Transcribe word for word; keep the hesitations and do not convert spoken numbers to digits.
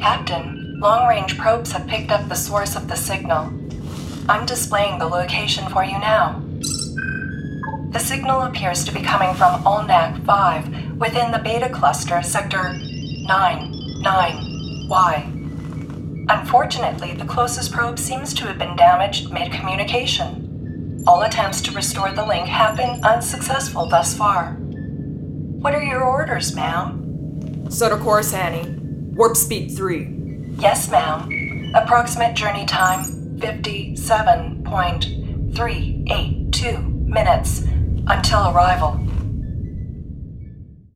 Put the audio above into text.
Captain, long-range probes have picked up the source of the signal. I'm displaying the location for you now. The signal appears to be coming from Olnak five within the Beta Cluster Sector nine nine Y. Unfortunately, the closest probe seems to have been damaged mid-communication. All attempts to restore the link have been unsuccessful thus far. What are your orders, ma'am? Set a course, Annie. Warp speed three. Yes, ma'am. Approximate journey time fifty-seven point three eight two minutes until arrival.